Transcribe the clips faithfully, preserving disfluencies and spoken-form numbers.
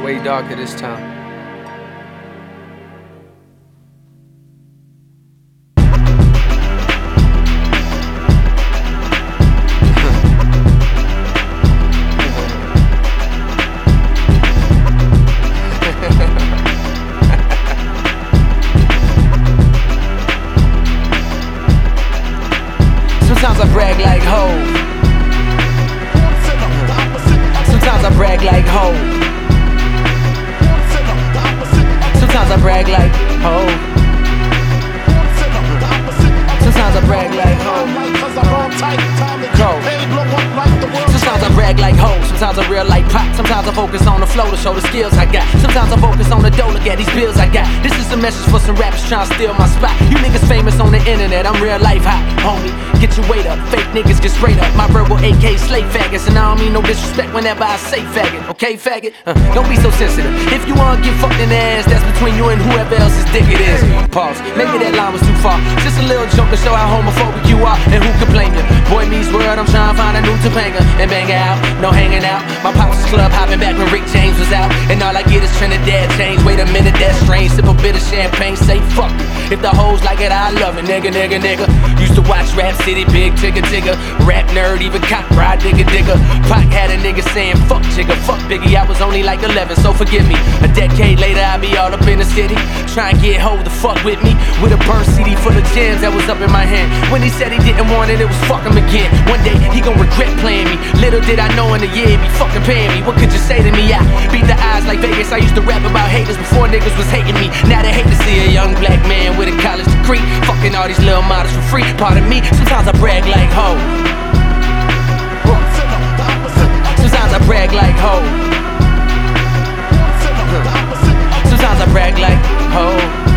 way darker this time. Sometimes I brag like ho. Sometimes I brag like ho. Sometimes I brag like ho. Sometimes I brag like ho. Go. Sometimes I brag like ho. Sometimes I real like pop. Sometimes I focus on the flow to show the skills I got. Sometimes I focus on the dough, look at these bills I got. This is a message for some rappers trying to steal my spot. You niggas famous on the internet, I'm real life hot, homie. Get your weight up, fake niggas get straight up. My verbal A K slave faggots, and I don't mean no disrespect whenever I say faggot, okay faggot? Uh, don't be so sensitive. If you wanna get fucked in the ass, that's between you and whoever else's dick it is. Pause, maybe that line was too far. Just a little joke to show how homophobic you are, and who can blame you? Boy meets world, I'm trying to find a new Topanga and bang out, no hanging out. My pops was club hopping back when Rick James was out, and all I get is Trinidad change. Wait a minute, that's strange. Sip a bit of champagne, say fuck it. If the hoes like it, I love it, nigga, nigga, nigga. Used to watch Rap City, big tigger, tigger. Rap nerd, even cop ride, digger, digger. Pac had a nigga saying fuck Jigga, fuck Biggie. I was only like eleven, so forgive me. A decade later, I be all up in the city, trying to get hold the fuck with me. With a burn C D full of gems that was up in my hand. When he said he didn't want it, it was fuck him again. One day, he gon' regret playing me. Little did I know in a year, he be fucking paying me. What could you say to me? I beat the odds like Vegas. I used to rap about haters before niggas was hating me. Now they hate to see a young black man with a college degree fucking all these little models for free. Pardon me, sometimes I brag like ho. Sometimes I brag like ho. Sometimes I brag like ho.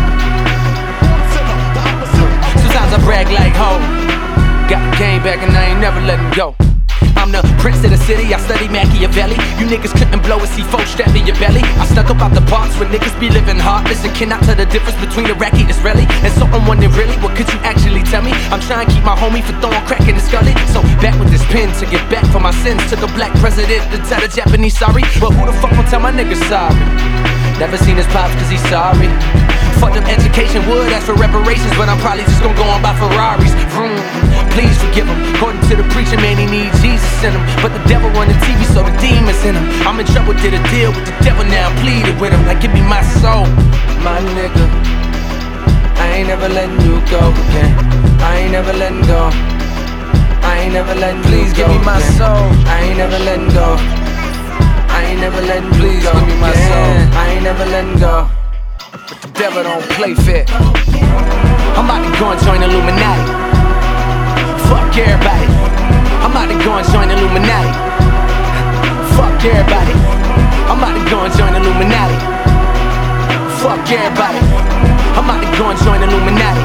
Sometimes I brag like ho. Got the game back and I ain't never letting go. I'm the prince of the city, I study Machiavelli. You niggas couldn't blow a C four strap to your belly. I snuck up out the parts where niggas be living hard. Listen, cannot tell the difference between Iraqi and Israeli. And so I'm wondering really, what could you actually tell me? I'm trying to keep my homie from throwing crack in his gully. So back with this pen to get back for my sins. Took a black president to tell the Japanese sorry. But who the fuck will tell my niggas sorry? Never seen his pops cause he's sorry. Fucked up education, would ask for reparations, but I'm probably just gonna go on by Ferraris. Vroom. Please forgive him. According to the preacher, man, he needs Jesus in him. But the devil run the T V, so the demons in him. I'm in trouble, did a deal with the devil, now I'm pleading with him. Like, give me my soul, my nigga. I ain't never letting you go again. I ain't never letting go. I ain't never letting Please you go. Please give me my again. Soul. I ain't never letting go. I ain't never letting Please you go. Give me my again. Soul. I ain't never letting go. But the devil don't play fair. I'm about to go and join Illuminati. Fuck everybody. I'm about to go and join Illuminati. Fuck everybody. I'm about to go and join Illuminati. Fuck everybody. I'm about to go and join Illuminati.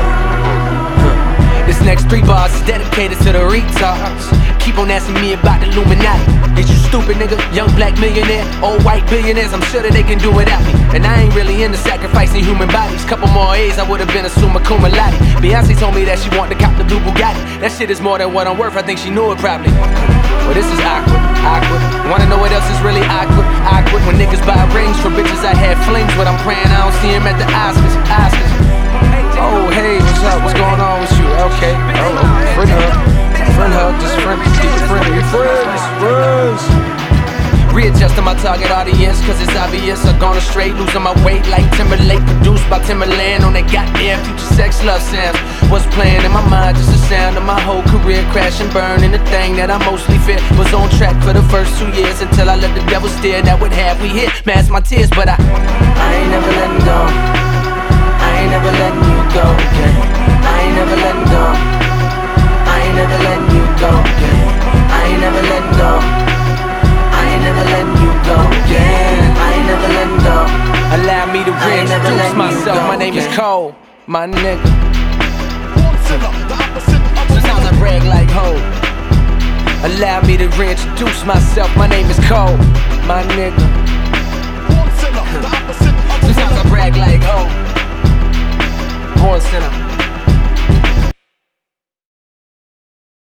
Huh. This next three bars is dedicated to the retards. Keep on asking me about the Illuminati. Is you stupid nigga? Young black millionaire, old white billionaires, I'm sure that they can do without me. And I ain't really into sacrificing human bodies. Couple more A's, I would've been a summa cum laude. Beyonce told me that she wanted to cop the blue Bugatti. That shit is more than what I'm worth, I think she knew it probably. Well, this is awkward, awkward. Wanna know what else is really awkward? Awkward when niggas buy rings for bitches I had flings with. I'm praying I don't see him at the Oscars, Oscars. Oh, hey, what's up? What's going on with you? Okay, oh, friend hug. Friend hug, just friend, keep it friendly. Friends, friends. Readjusting my target audience, cause it's obvious I've gone astray, losing my weight like Timberlake. Produced by Timberland on that goddamn Future Sex Love sounds. What's playing in my mind, just the sound of my whole career crash and burn. And the thing that I mostly fear was on track for the first two years, until I let the devil steer. That would have we hit, mask my tears, but I I ain't never letting go. I ain't never letting you go again. I ain't never letting go. I ain't never letting you go again. I ain't never letting go. I ain't never letting you go again. I ain't never letting go. Allow me to reintroduce myself. My name again. Is Cole, my nigga. Sometimes I brag like ho. Allow me to reintroduce myself. My name is Cole, my nigga. Sometimes I brag like ho. Born sinner.